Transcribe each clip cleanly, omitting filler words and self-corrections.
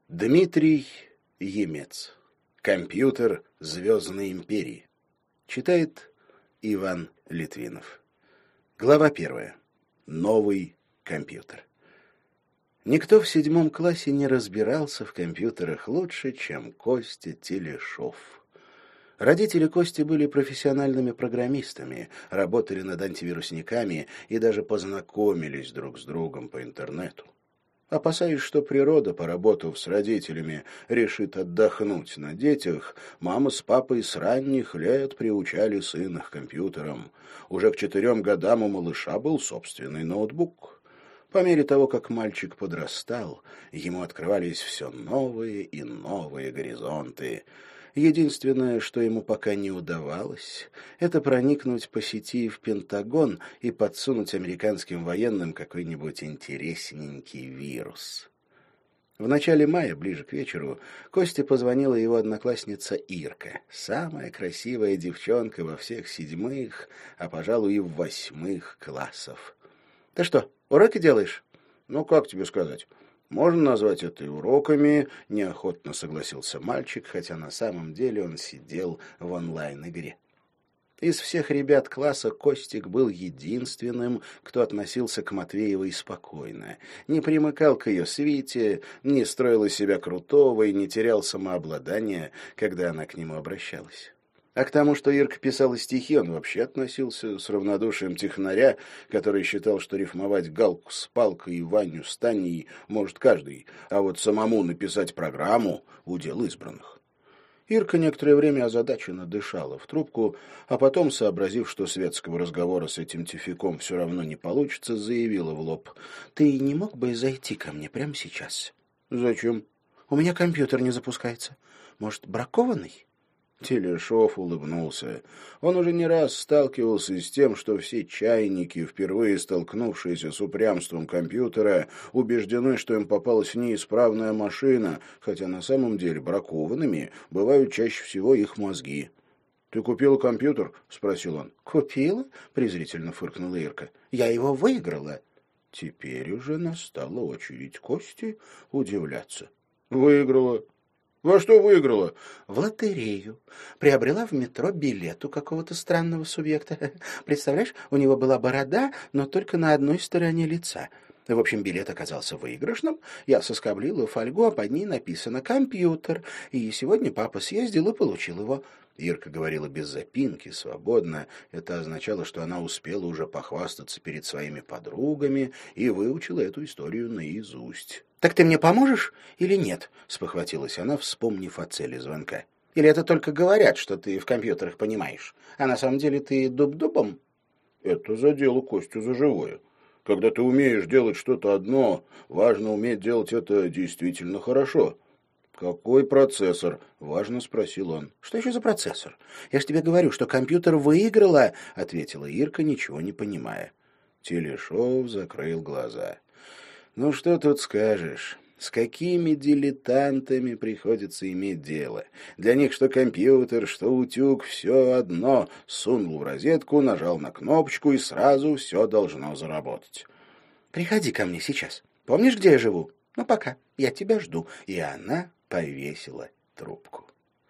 Дмитрий Емец. Компьютер Звездной империи. Читает Иван Литвинов. Глава 1. Новый компьютер. Никто в 7 классе не разбирался в компьютерах лучше, чем Костя Телешов. Родители Кости были профессиональными программистами, работали над антивирусниками и даже познакомились друг с другом по интернету. Опасаясь, что природа, поработав с родителями, решит отдохнуть на детях, мама с папой с ранних лет приучали сына к компьютерам. Уже к 4 годам у малыша был собственный ноутбук. По мере того, как мальчик подрастал, ему открывались все новые и новые горизонты. Единственное, что ему пока не удавалось, это проникнуть по сети в Пентагон и подсунуть американским военным какой-нибудь интересненький вирус. В начале мая, ближе к вечеру, Косте позвонила его одноклассница Ирка, самая красивая девчонка во всех 7, а, пожалуй, и в 8 классов. — Ты что, уроки делаешь? — Ну, как тебе сказать? Можно назвать это и уроками, неохотно согласился мальчик, хотя на самом деле он сидел в онлайн-игре. Из всех ребят класса Костик был единственным, кто относился к Матвеевой спокойно. Не примыкал к ее свите, не строил из себя крутого и не терял самообладания, когда она к нему обращалась. А к тому, что Ирка писала стихи, он вообще относился с равнодушием технаря, который считал, что рифмовать Галку с Палкой и Ваню с Таней может каждый, а вот самому написать программу — удел избранных. Ирка некоторое время озадаченно дышала в трубку, а потом, сообразив, что светского разговора с этим тюфяком все равно не получится, заявила в лоб: «Ты не мог бы зайти ко мне прямо сейчас?» «Зачем?» «У меня компьютер не запускается. Может, бракованный?» Телешов улыбнулся. Он уже не раз сталкивался с тем, что все чайники, впервые столкнувшиеся с упрямством компьютера, убеждены, что им попалась неисправная машина, хотя на самом деле бракованными бывают чаще всего их мозги. «Ты купила компьютер?» — спросил он. «Купила?» — презрительно фыркнула Ирка. «Я его выиграла». Теперь уже настала очередь Кости удивляться. «Выиграла? Во что выиграла?» «В лотерею. Приобрела в метро билет у какого-то странного субъекта. Представляешь, у него была борода, но только на одной стороне лица. В общем, билет оказался выигрышным. Я соскоблила фольгу, а под ней написано «компьютер». И сегодня папа съездил и получил его». Ирка говорила без запинки, свободно. Это означало, что она успела уже похвастаться перед своими подругами и выучила эту историю наизусть. «Так ты мне поможешь или нет?» — спохватилась она, вспомнив о цели звонка. «Или это только говорят, что ты в компьютерах понимаешь, а на самом деле ты дуб-дубом?» «Это задело Костю за живое. Когда ты умеешь делать что-то одно, важно уметь делать это действительно хорошо». «Какой процессор?» — важно спросил он. «Что еще за процессор? Я ж тебе говорю, что компьютер выиграла», — ответила Ирка, ничего не понимая. Телешов закрыл глаза. «Ну что тут скажешь? С какими дилетантами приходится иметь дело? Для них что компьютер, что утюг — все одно. Сунул в розетку, нажал на кнопочку, и сразу все должно заработать». «Приходи ко мне сейчас. Помнишь, где я живу? Ну, пока. Я тебя жду». И она повесила трубку.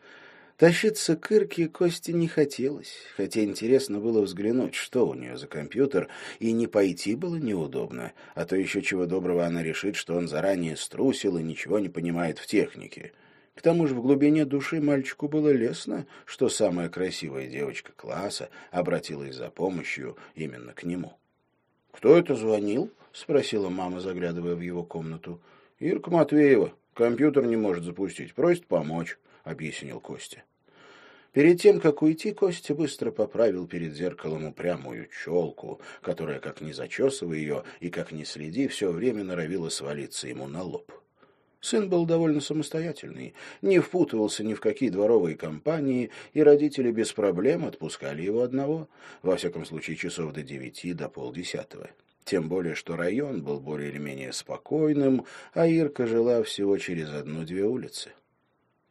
Тащиться к Ирке Косте не хотелось, хотя интересно было взглянуть, что у нее за компьютер, и не пойти было неудобно, а то еще чего доброго она решит, что он заранее струсил и ничего не понимает в технике. К тому же в глубине души мальчику было лестно, что самая красивая девочка класса обратилась за помощью именно к нему. «Кто это звонил?» — спросила мама, заглядывая в его комнату. «Ирка Матвеева. Компьютер не может запустить. Просит помочь», — объяснил Костя. Перед тем, как уйти, Костя быстро поправил перед зеркалом упрямую челку, которая, как ни зачесывай ее и как ни следи, все время норовила свалиться ему на лоб. Сын был довольно самостоятельный, не впутывался ни в какие дворовые компании, и родители без проблем отпускали его одного, во всяком случае часов до 9, до 9:30. Тем более, что район был более или менее спокойным, а Ирка жила всего через 1-2 улицы.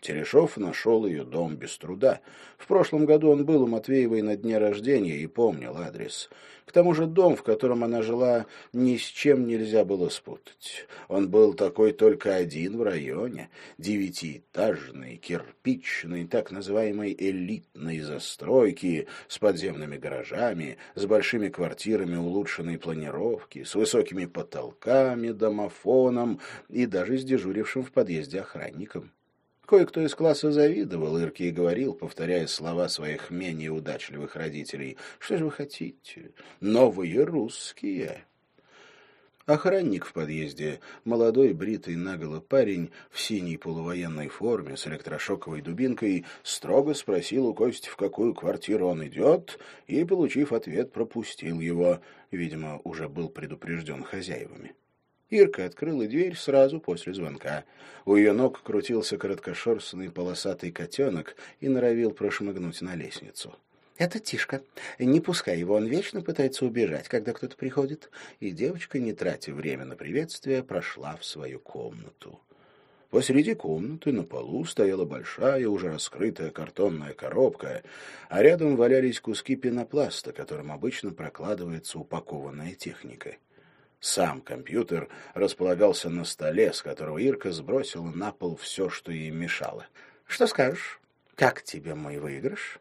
Телешов нашел ее дом без труда. В прошлом году он был у Матвеевой на дне рождения и помнил адрес. К тому же дом, в котором она жила, ни с чем нельзя было спутать. Он был такой только один в районе, 9-этажный, кирпичный, так называемой элитной застройки, с подземными гаражами, с большими квартирами улучшенной планировки, с высокими потолками, домофоном и даже с дежурившим в подъезде охранником. Кое-кто из класса завидовал Ирке и говорил, повторяя слова своих менее удачливых родителей: «Что же вы хотите? Новые русские!» Охранник в подъезде, молодой, бритый наголо парень в синей полувоенной форме с электрошоковой дубинкой, строго спросил у Кости, в какую квартиру он идет, и, получив ответ, пропустил его. Видимо, уже был предупрежден хозяевами. Ирка открыла дверь сразу после звонка. У ее ног крутился короткошерстный полосатый котенок и норовил прошмыгнуть на лестницу. «Это Тишка. Не пускай его, он вечно пытается убежать, когда кто-то приходит». И девочка, не тратя время на приветствие, прошла в свою комнату. Посреди комнаты на полу стояла большая, уже раскрытая картонная коробка, а рядом валялись куски пенопласта, которым обычно прокладывается упакованная техника. Сам компьютер располагался на столе, с которого Ирка сбросила на пол все, что ей мешало. «Что скажешь? Как тебе мой выигрыш?»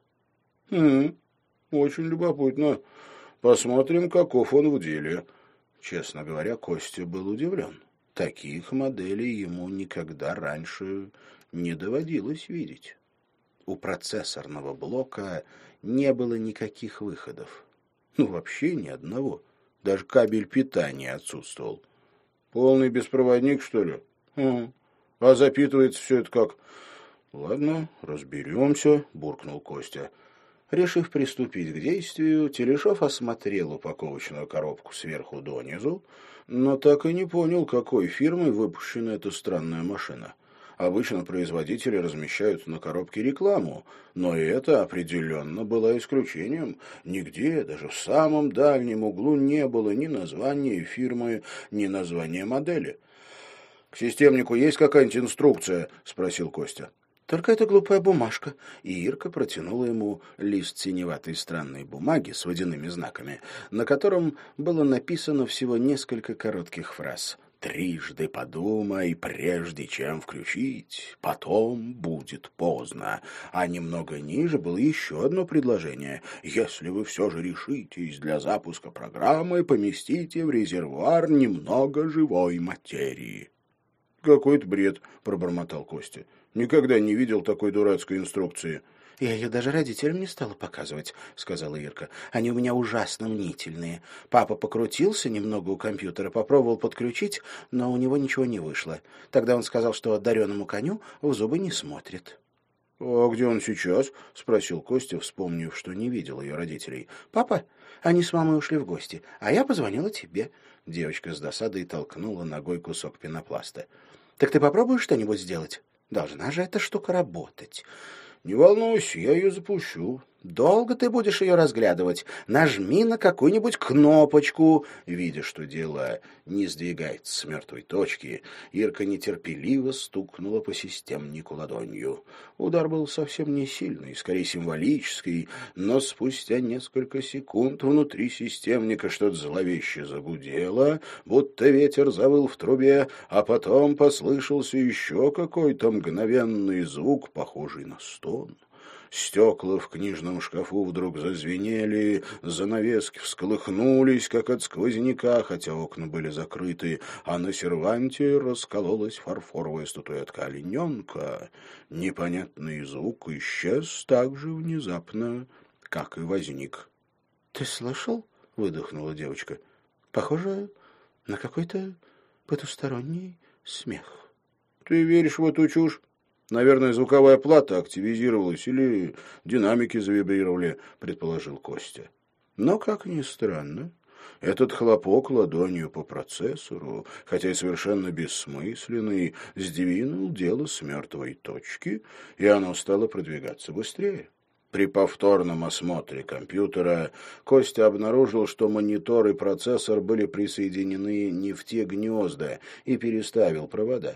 Очень любопытно. Посмотрим, каков он в деле». Честно говоря, Костя был удивлен. Таких моделей ему никогда раньше не доводилось видеть. У процессорного блока не было никаких выходов. Вообще ни одного. Даже кабель питания отсутствовал. Полный беспроводник, что ли? А запитывается все это как? Ладно, разберемся, буркнул Костя. Решив приступить к действию, Телешов осмотрел упаковочную коробку сверху донизу, но так и не понял, какой фирмой выпущена эта странная машина. Обычно производители размещают на коробке рекламу, но и это определенно было исключением. Нигде, даже в самом дальнем углу, не было ни названия фирмы, ни названия модели. «К системнику есть какая-нибудь инструкция?» — спросил Костя. «Только это глупая бумажка». И Ирка протянула ему лист синеватой странной бумаги с водяными знаками, на котором было написано всего несколько коротких фраз. «Трижды подумай, прежде чем включить, потом будет поздно». А немного ниже было еще одно предложение. «Если вы все же решитесь для запуска программы, поместите в резервуар немного живой материи». «Какой-то бред», — пробормотал Костя. «Никогда не видел такой дурацкой инструкции». «Я ее даже родителям не стала показывать», — сказала Ирка. «Они у меня ужасно мнительные. Папа покрутился немного у компьютера, попробовал подключить, но у него ничего не вышло. Тогда он сказал, что одаренному коню в зубы не смотрит». «А где он сейчас?» — спросил Костя, вспомнив, что не видел ее родителей. «Папа, они с мамой ушли в гости, а я позвонила тебе». Девочка с досадой толкнула ногой кусок пенопласта. «Так ты попробуешь что-нибудь сделать? Должна же эта штука работать». «Не волнуйся, я ее запущу». «Долго ты будешь ее разглядывать? Нажми на какую-нибудь кнопочку». Видя, что дело не сдвигается с мертвой точки, Ирка нетерпеливо стукнула по системнику ладонью. Удар был совсем не сильный, скорее символический, но спустя несколько секунд внутри системника что-то зловеще загудело, будто ветер завыл в трубе, а потом послышался еще какой-то мгновенный звук, похожий на стон. Стекла в книжном шкафу вдруг зазвенели, занавески всколыхнулись, как от сквозняка, хотя окна были закрыты, а на серванте раскололась фарфоровая статуэтка олененка. Непонятный звук исчез так же внезапно, как и возник. «Ты слышал?» — выдохнула девочка. «Похоже на какой-то потусторонний смех». «Ты веришь в эту чушь? Наверное, звуковая плата активизировалась или динамики завибрировали», — предположил Костя. Но, как ни странно, этот хлопок ладонью по процессору, хотя и совершенно бессмысленный, сдвинул дело с мертвой точки, и оно стало продвигаться быстрее. При повторном осмотре компьютера Костя обнаружил, что монитор и процессор были присоединены не в те гнезда, и переставил провода.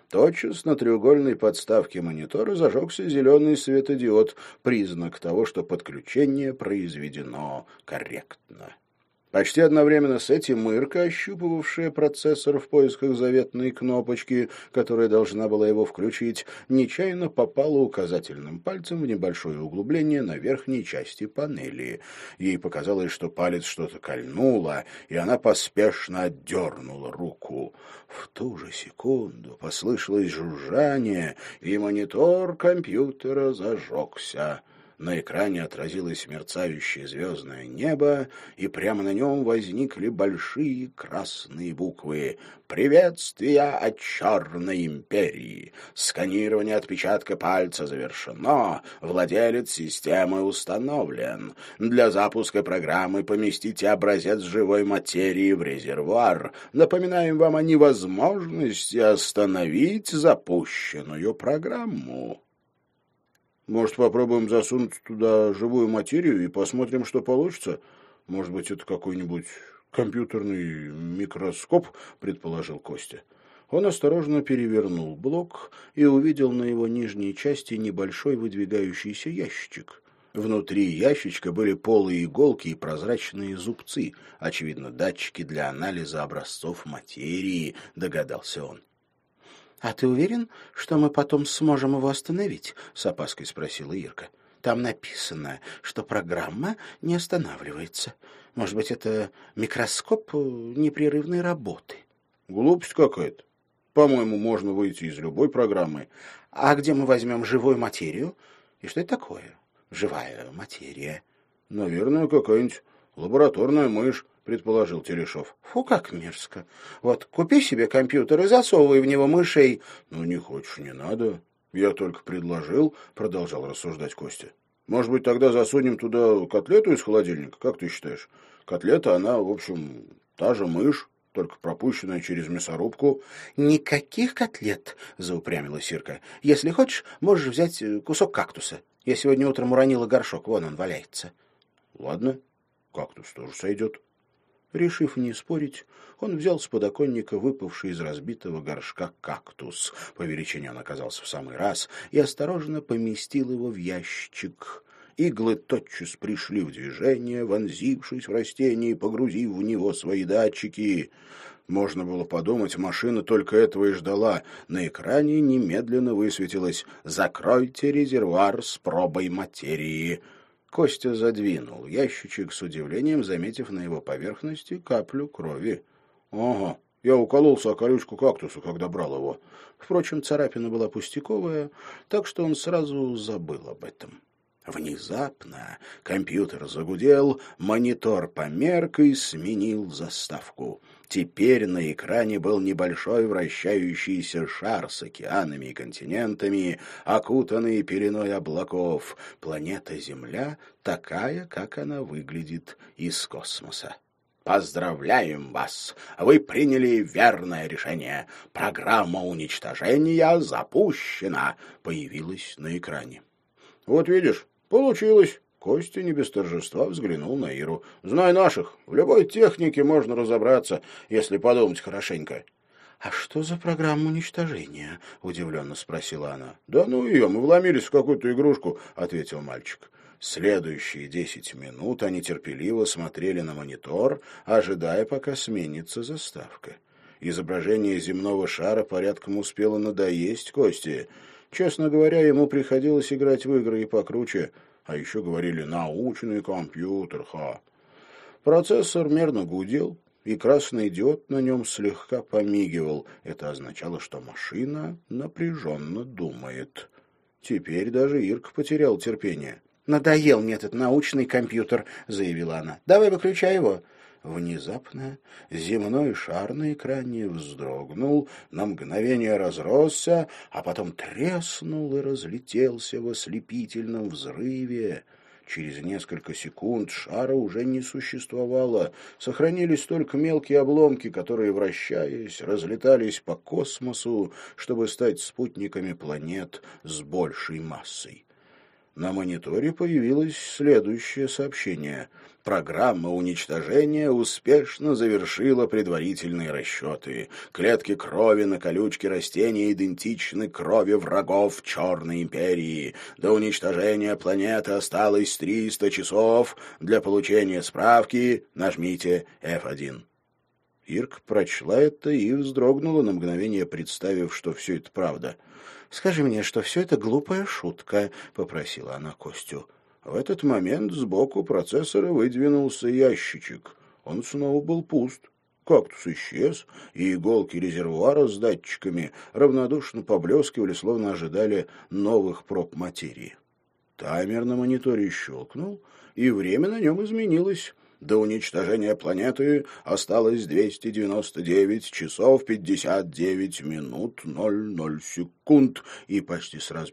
Тотчас на треугольной подставке монитора зажегся зеленый светодиод, признак того, что подключение произведено корректно. Почти одновременно с этим Ирка, ощупывавшая процессор в поисках заветной кнопочки, которая должна была его включить, нечаянно попала указательным пальцем в небольшое углубление на верхней части панели. Ей показалось, что палец что-то кольнуло, и она поспешно отдернула руку. В ту же секунду послышалось жужжание, и монитор компьютера зажегся. На экране отразилось мерцающее звездное небо, и прямо на нем возникли большие красные буквы «Приветствия от Черной империи! Сканирование отпечатка пальца завершено. Владелец системы установлен. Для запуска программы поместите образец живой материи в резервуар. Напоминаем вам о невозможности остановить запущенную программу». «Может, попробуем засунуть туда живую материю и посмотрим, что получится? Может быть, это какой-нибудь компьютерный микроскоп?» — предположил Костя. Он осторожно перевернул блок и увидел на его нижней части небольшой выдвигающийся ящичек. Внутри ящичка были полые иголки и прозрачные зубцы, очевидно, датчики для анализа образцов материи, догадался он. «А ты уверен, что мы потом сможем его остановить?» — с опаской спросила Ирка. «Там написано, что программа не останавливается. Может быть, это микроскоп непрерывной работы?» «Глупость какая-то. По-моему, можно выйти из любой программы». «А где мы возьмем живую материю? И что это такое, живая материя?» «Наверное, какая-нибудь лабораторная мышь», — предположил Терешов. «Фу, как мерзко. Вот купи себе компьютер и засовывай в него мышей». «Ну, не хочешь, не надо. Я только предложил», — продолжал рассуждать Костя. «Может быть, тогда засунем туда котлету из холодильника? Как ты считаешь? Котлета, она, в общем, та же мышь, только пропущенная через мясорубку». «Никаких котлет», — заупрямилась Ирка. «Если хочешь, можешь взять кусок кактуса. Я сегодня утром уронила горшок, вон он валяется». «Ладно, кактус тоже сойдет». Решив не спорить, он взял с подоконника выпавший из разбитого горшка кактус. По величине он оказался в самый раз, и осторожно поместил его в ящичек. Иглы тотчас пришли в движение, вонзившись в растение и погрузив в него свои датчики. Можно было подумать, машина только этого и ждала. На экране немедленно высветилось «Закройте резервуар с пробой материи». Костя задвинул ящичек с удивлением, заметив на его поверхности каплю крови. «Ага, я укололся о колючку кактуса, когда брал его». Впрочем, царапина была пустяковая, так что он сразу забыл об этом. Внезапно компьютер загудел, монитор померк и сменил заставку. Теперь на экране был небольшой вращающийся шар с океанами и континентами, окутанный пеленой облаков. Планета Земля такая, как она выглядит из космоса. «Поздравляем вас! Вы приняли верное решение. Программа уничтожения запущена!» появилась на экране. «Вот видишь, получилось!» Костя не без торжества взглянул на Иру. «Знай наших, в любой технике можно разобраться, если подумать хорошенько». «А что за программа уничтожения?» — удивленно спросила она. «Да ну ее, мы вломились в какую-то игрушку», — ответил мальчик. Следующие 10 минут они терпеливо смотрели на монитор, ожидая, пока сменится заставка. Изображение земного шара порядком успело надоесть Косте. Честно говоря, ему приходилось играть в игры и покруче, а еще говорили «научный компьютер, ха». Процессор мерно гудел, и красный диод на нем слегка помигивал. Это означало, что машина напряженно думает. Теперь даже Ирка потерял терпение. «Надоел мне этот научный компьютер», — заявила она. «Давай выключай его». Внезапно земной шар на экране вздрогнул, на мгновение разросся, а потом треснул и разлетелся в ослепительном взрыве. Через несколько секунд шара уже не существовало. Сохранились только мелкие обломки, которые, вращаясь, разлетались по космосу, чтобы стать спутниками планет с большей массой. На мониторе появилось следующее сообщение. Программа уничтожения успешно завершила предварительные расчеты. Клетки крови на колючке растения идентичны крови врагов Черной империи. До уничтожения планеты осталось 300 часов. Для получения справки нажмите F1. Ирка прочла это и вздрогнула на мгновение, представив, что все это правда. «Скажи мне, что все это глупая шутка», — попросила она Костю. В этот момент сбоку процессора выдвинулся ящичек. Он снова был пуст. Кактус исчез, и иголки резервуара с датчиками равнодушно поблескивали, словно ожидали новых проб материи. Таймер на мониторе щелкнул, и время на нем изменилось. До уничтожения планеты осталось 299 часов 59 минут 00 секунд, и почти сразу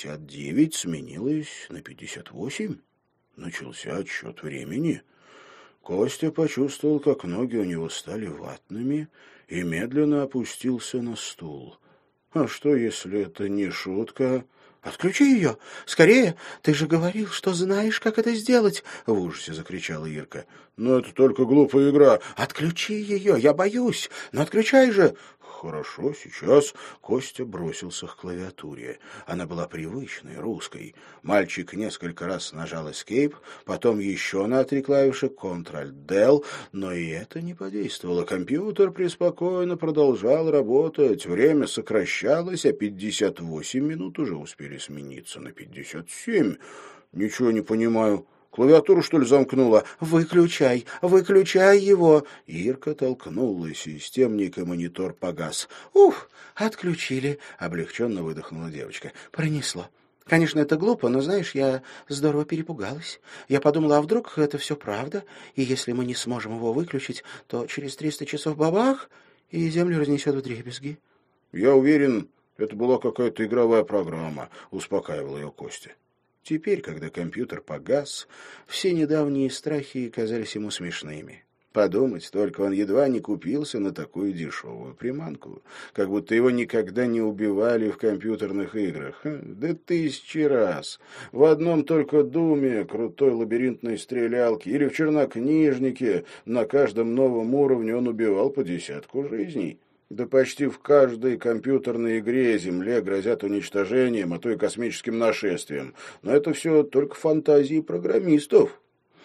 59 сменилось на 58. Начался отсчет времени. Костя почувствовал, как ноги у него стали ватными, и медленно опустился на стул. А что, если это не шутка? «Отключи ее! Скорее! Ты же говорил, что знаешь, как это сделать!» — в ужасе закричала Ирка. «Но это только глупая игра!» «Отключи ее! Я боюсь! Но отключай же!» «Хорошо, сейчас». Костя бросился к клавиатуре. Она была привычной, русской. Мальчик несколько раз нажал Escape, потом еще на 3 клавиши Ctrl-Del, но и это не подействовало. Компьютер преспокойно продолжал работать. Время сокращалось, а 58 минут уже успели смениться на 57. «Ничего не понимаю». Клавиатуру, что ли, замкнула? Выключай его!» Ирка толкнула системник, и монитор погас. «Ух, отключили!» — облегченно выдохнула девочка. «Пронесло. Конечно, это глупо, но, знаешь, я здорово перепугалась. Я подумала, а вдруг это все правда, и если мы не сможем его выключить, то через 300 часов бабах, и землю разнесет вдребезги». «Я уверен, это была какая-то игровая программа», — успокаивал ее Костя. Теперь, когда компьютер погас, все недавние страхи казались ему смешными. Подумать только, он едва не купился на такую дешевую приманку, как будто его никогда не убивали в компьютерных играх. Да 1000 раз. В одном только Думе, крутой лабиринтной стрелялке, или в Чернокнижнике на каждом новом уровне он убивал по 10 жизней. Да почти в каждой компьютерной игре Земле грозят уничтожением, а то и космическим нашествием. Но это все только фантазии программистов.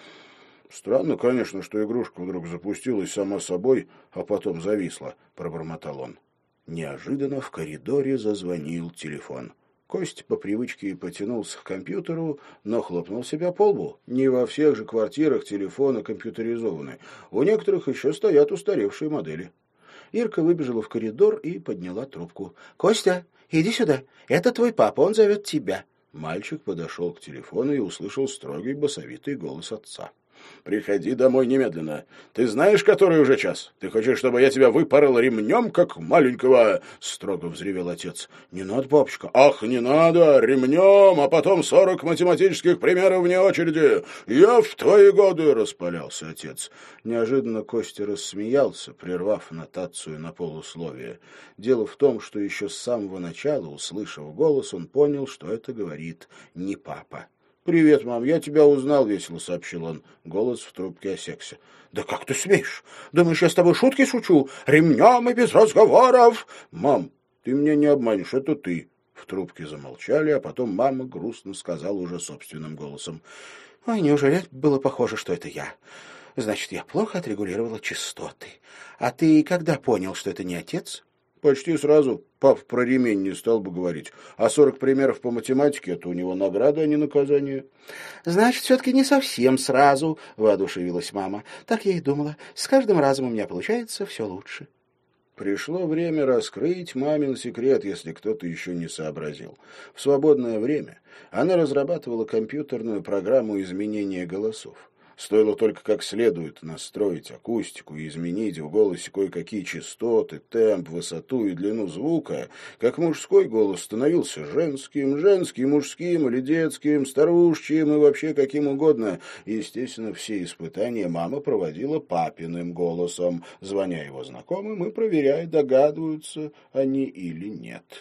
«Странно, конечно, что игрушка вдруг запустилась сама собой, а потом зависла», — пробормотал он. Неожиданно в коридоре зазвонил телефон. Кость по привычке потянулся к компьютеру, но хлопнул себя по лбу. Не во всех же квартирах телефоны компьютеризованы. У некоторых еще стоят устаревшие модели. Ирка выбежала в коридор и подняла трубку. «Костя, иди сюда. Это твой папа, он зовет тебя». Мальчик подошел к телефону и услышал строгий басовитый голос отца. «Приходи домой немедленно. Ты знаешь, который уже час? Ты хочешь, чтобы я тебя выпорол ремнем, как маленького?» — строго взревел отец. «Не надо, папочка». «Ах, не надо! Ремнем, а потом 40 математических примеров вне очереди! Я в твои годы!» — распалялся отец. Неожиданно Костя рассмеялся, прервав нотацию на полусловие. Дело в том, что еще с самого начала, услышав голос, он понял, что это говорит не папа. «Привет, мам, я тебя узнал», — весело сообщил он. Голос в трубке осекся. «Да как ты смеешь? Думаешь, я с тобой шутки шучу? Ремнем и без разговоров!» «Мам, ты меня не обманешь, это ты». В трубке замолчали, а потом мама грустно сказала уже собственным голосом. «Ой, неужели было похоже, что это я? Значит, я плохо отрегулировала частоты. А ты когда понял, что это не отец?» «Почти сразу. Пап про ремень не стал бы говорить. А 40 примеров по математике — это у него награда, а не наказание». «Значит, все-таки не совсем сразу», — воодушевилась мама. «Так я и думала. С каждым разом у меня получается все лучше». Пришло время раскрыть мамин секрет, если кто-то еще не сообразил. В свободное время она разрабатывала компьютерную программу изменения голосов. Стоило только как следует настроить акустику и изменить в голосе кое-какие частоты, темп, высоту и длину звука, как мужской голос становился женским, женский мужским или детским, старушечьим и вообще каким угодно. Естественно, все испытания мама проводила папиным голосом, звоня его знакомым и проверяя, догадываются они или нет.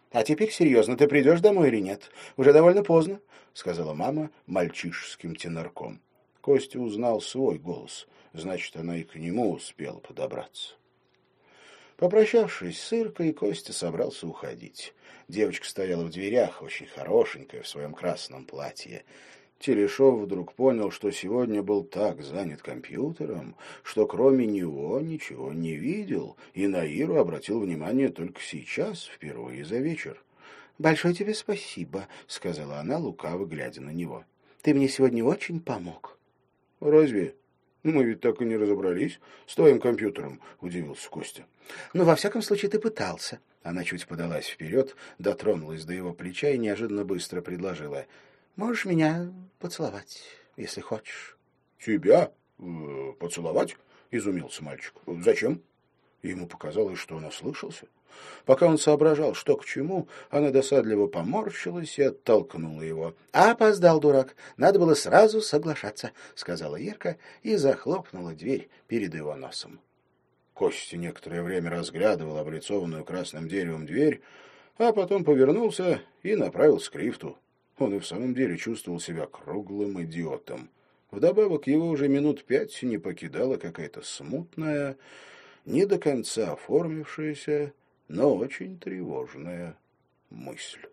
«А теперь серьезно, ты придешь домой или нет? Уже довольно поздно», — сказала мама мальчишеским тенорком. Костя узнал свой голос, значит, она и к нему успела подобраться. Попрощавшись с Иркой, Костя собрался уходить. Девочка стояла в дверях, очень хорошенькая, в своем красном платье. Телешов вдруг понял, что сегодня был так занят компьютером, что кроме него ничего не видел, и на Иру обратил внимание только сейчас, впервые за вечер. «Большое тебе спасибо», — сказала она, лукаво глядя на него. «Ты мне сегодня очень помог». «Разве? Мы ведь так и не разобрались с твоим компьютером», — удивился Костя. «Ну, во всяком случае, ты пытался». Она чуть подалась вперед, дотронулась до его плеча и неожиданно быстро предложила: «Можешь меня поцеловать, если хочешь». «Тебя? Поцеловать?» — изумился мальчик. «Зачем?» Ему показалось, что он ослышался. Пока он соображал, что к чему, она досадливо поморщилась и оттолкнула его. «Опоздал, дурак. Надо было сразу соглашаться», — сказала Ирка и захлопнула дверь перед его носом. Костя некоторое время разглядывал облицованную красным деревом дверь, а потом повернулся и направился к лифту. Он и в самом деле чувствовал себя круглым идиотом. Вдобавок его уже минут 5 не покидала какая-то смутная, не до конца оформившаяся, но очень тревожная мысль.